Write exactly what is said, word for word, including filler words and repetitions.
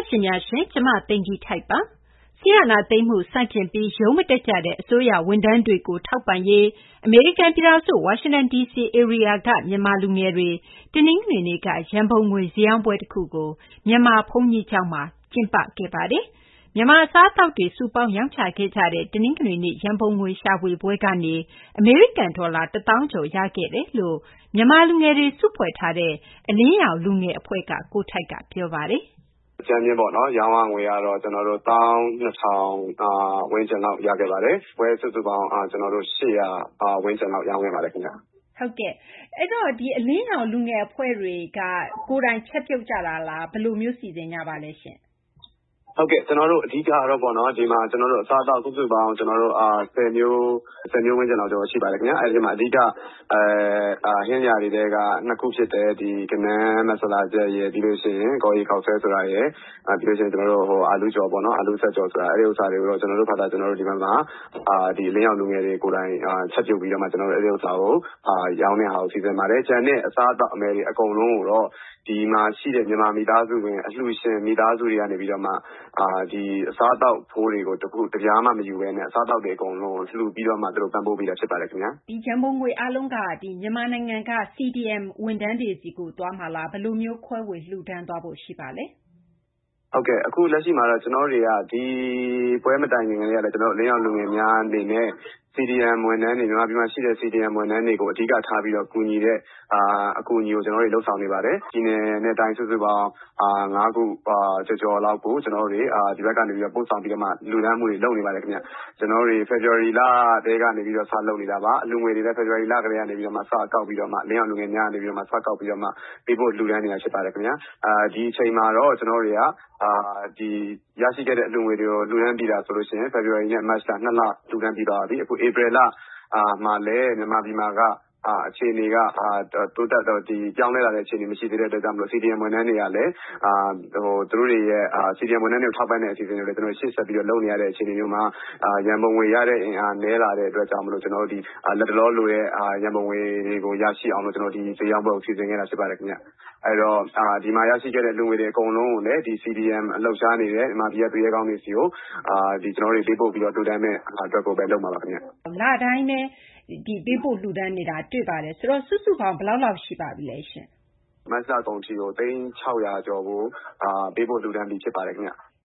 ရှင်များရှင်ကျမသိင်္ဂ ီထိုက်ပါဆီယနာသိမ့်မှုစတင်ပြီးရုံးမတက်ကြတဲ့အစိုးရဝန်ထမ်းတွေကိုထောက်ပံ့ရေးအမေရိကန်ပြည်ထောင်စုဝါရှင်တန် ဒီ စီ ဧရိယာကမြန်မာလူငယ်တွေတနင်္ဂနွေနေ့ကရန်ပုံငွေဈေးရောင်းပွဲတစ်ခုကိုမြန်မာဘုန်းကြီးကျောင်းမှာကျင်းပခဲ့ပါတယ်မြန်မာအစားအသောက်တွေစုပေါင်းရောင်းချခဲ့ကြတဲ့တနင်္ဂနွေနေ့ရန်ပုံငွေရှာဖွေပွဲကနေအမေရိကန်ဒေါ်လာတစ်သောင်းကျော်ရခဲ့တယ်လို့မြန်မာလူငယ်တွေစုဖွဲ့ထားတဲ့အလင်းရောင်လူငယ်အဖွဲ့ကကိုထိုက်ကပြောပါတယ်အကျဉ်းချင်းပေါ့နော်ရောင်းရငွေကတော့ကျွန်တော်တို့တစ်သောင်းနှစ်ထောင်အာဝန်းကျင်လောက်ရခဲ့ပါတယ်ပွဲစုစုပေါင်းအာကျွန်တော်တို့၈ရာအာဝန်းကျင်လောက်ရောင်းခဲ့ပါတယ်ခင်ဗျာဟုတ်ကဲ့အဲ့တော့ဒီအလင်းရောင်လူငယ်အဖွဲ့တွေကကိုယ်တိုင်ချက်ပြုတ်ကြတာလားဘယ်လိုမျိုးစီစဉ်ကြပါလဲရှင်ဟုတ်ကဲ့ကျွန်တော်တို့အဓိကတော့ပေါ့နော်ဒီမှာကျွန်တော်တို့အစားအသောက်စုစုပေါင်းကျွန်တော်တို့အာ၁၀မျိုး၁၀မျိုးဝန်းကျင်လောက်တော့ရှိပါတယ်ခင်ဗျာအဲဒီမှာအဓိကအဲအာဟင်းရတွေတဲကနှစ်ခုဖြစ်တဲ့ဒီကနန်းမဆလာကျက်ရယ်ပြီးလို့ရှိရင်ကော်ရီခောက်ဆဲဆိုတာရယ်အာပြီးလို့ရှိရင်ကျွန်တော်တို့ဟိုအာလူကြော်ပေါ့နော်အာလူဆက်ကြော်ဆိုတာအဲဒီဥစ္စာတွေကိုတော့ကျွန်တော်တို့ဖတ်တာကျွန်တော်တို့ဒီမှာမှာအာဒီလင်းရောက်လူငယ်တွေကိုယ်တိုင်အာချက်ပြုတ်ပြီးတော့မှကျွန်တော်တို့အဲဒီဥစ္စာကိုအာရောင်းနေအောင်စီစဉ်ပါတယ်ကျန်တဲ့အစားအသောက်အမယ်တွေအကုန်လုံးကိုတော့ဒီမှာရှိတဲ့မြန်မာမိသားစုဝင်အလှူရှင်မိသားစုတွေကနေပြီးတော့မှအာဒီအစားအသောက်ဖိုးတွေကိုတခုတပြားမှမယူဘဲနဲ့အစားအသောက်တွေအကုန်လုံးလှူပြီးတော့မှသူတို့ပံ့ပိုးပေးတာဖြစ်ပါတယ်ခင်ဗျာဒီဂျမ်ဘုံငွေအားလုံးကဒီမြန်မာနိုင်ငံက စီ ဒီ အမ် ဝန်ထမ်းတွေစီကိုသွားမှာလားဘယ်လိုမျိုးခွဲဝေလှူဒန်းသွားဖို့ရှိပါလဲဟုတ်ကဲ့အခုလက်ရှိမှာတော့ကျွန်တော်တွေကဒီပွဲမတိုင်ခင်ကလေးကလည်းကျွန်တော်လင်းအောင်လူငယ်များအနေနဲ့ စီ ဒီ အမ် ဝန်ထမ်းတွေမြန်မာပြည်မှာရှိတဲ့ စီ ဒီ အမ် ဝန်ထမ်းတွေကိုအဓိကထားပြီးတော့ကူညီတဲ့အာအကူအညီကိုကျွန်တော်တို့လှုပ်ဆောင်နေပါတယ်။ဒီနယ်နဲ့တိုင်းစုစုပေါင်းအာ၅ခုအာကြော်ကြော်လောက်ကိုကျွန်တော်တို့အာဒီဘက်ကနေပြီးတော့ပို့ဆောင်ပြီးတော့မှလူဒန်းမှုတွေလုပ်နေပါတယ်ခင်ဗျ။ကျွန်တော်တို့ February လတဲကနေပြီးတော့စလုပ်နေတာပါ။အလူငွေတွေလည်း February လကလေးကနေပြီးတော့မှစကောက်ပြီးတော့မှလင်းအောင်လူငယ်များကနေပြီးတော့မှစကောက်ပြီးတော့မှပေးဖို့လူဒန်းနေတာဖြစ်ပါတယ်ခင်ဗျ။အာဒီအချိန်မှာတော့ကျွန်တော်တို့တွေကအာဒီရရှိခဲ့တဲ့အလူငွေတွေကိုလူဒန်းပြီးတာဆိုလို့ရှိရင် February နဲ့ March လနှစ်လလူဒန်းပြီးသွားပြီ။အခု April လအာမှာလည်းမြန်မာပြည်မှာကအာအခြေအနေကအာတိုးတက်တော့ဒီကြောင်းလဲလာတဲ့အခြေအနေမရှိသေးတဲ့အတွက်ကြောင့်မလို့ စီ ဒီ အမ် ဝန်ထမ်းတွေကလည်းအာဟိုသူတို့တွေရဲ့အာ စီ ဒီ အမ် ဝန်ထမ်းတွေကိုထောက်ပံ့တဲ့အစီအစဉ်တွေလည်းကျွန်တော်ရှေ့ဆက်ပြီးတော့လုပ်နေရတဲ့အခြေအနေမျိုးမှာအာရန်ပုံငွေရတဲ့အင်အားနည်းလာတဲ့အတွက်ကြောင့်မလို့ကျွန်တော်တို့ဒီလက်တလောလိုတဲ့အာရန်ပုံငွေတွေကိုရရှိအောင်လို့ကျွန်တော်ဒီဈေးရောင်းပွဲကိုစီစဉ်ခဲ့တာဖြစ်ပါတယ်ခင်ဗျအဲ့တော့အာဒီမှာရရှိခဲ့တဲ့လူငွေတွေအကုန်လုံးကိုလည်းဒီ စီ ဒီ အမ် အလုပ်ရှားနေတဲ့မြန်မာပြည်ရဲ့သူရဲကောင်းတွေစီကိုအာဒီကျွန်တော်တို့ပေးပို့ပြီးတော့တူတန်းမဲ့အတွက်ကိုပဲလုပ်မှာပါခင်ဗျလတိုင်းနဲ့ဒီပေးပို့လှူဒန်းနေတာတွေ့ပါတယ်ဆိုတော့စုစုပေါင်းဘယ်လောက်လောက်ရှိပါပြီလဲရှင်မတ်လကုန်ချီကိုသိန်း၆ရာကျော်ကိုအာပေးပို့လှူဒန်းပြီးဖြစ်ပါတယ်ခင်ဗျ